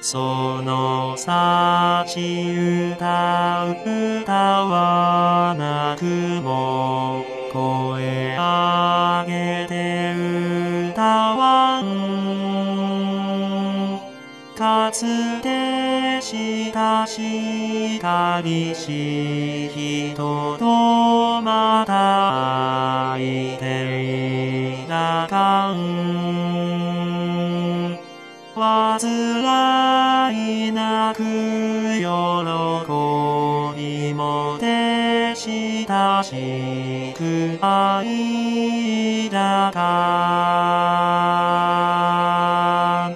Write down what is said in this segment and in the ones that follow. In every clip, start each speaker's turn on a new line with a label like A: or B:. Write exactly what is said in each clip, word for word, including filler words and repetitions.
A: その幸歌う歌はなくも声上げて歌わんかつて親しかりし人とまた会いていなかんわずらいなく喜びもて親しく愛だか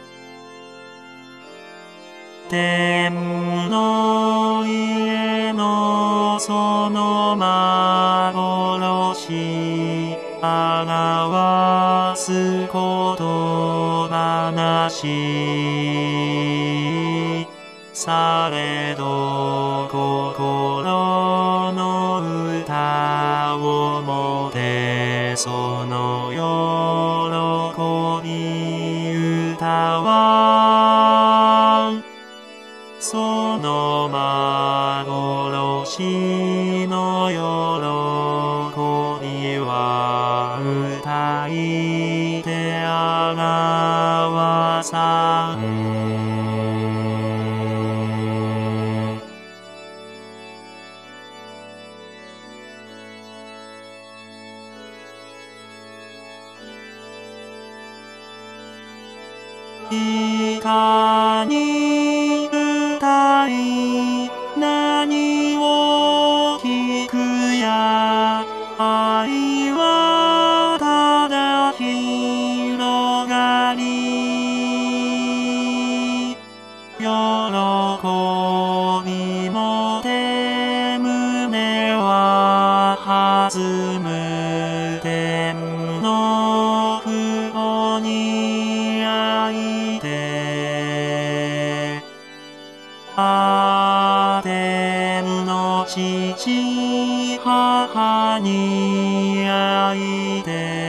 A: 天の家のその幻表すこと話されど心の歌をもてその喜び歌わその幻の喜びは歌いて表さんいかに歌い何を聞くや愛はただ広がり喜びもて胸は弾む天の父母に愛いてあ天の父母に愛いて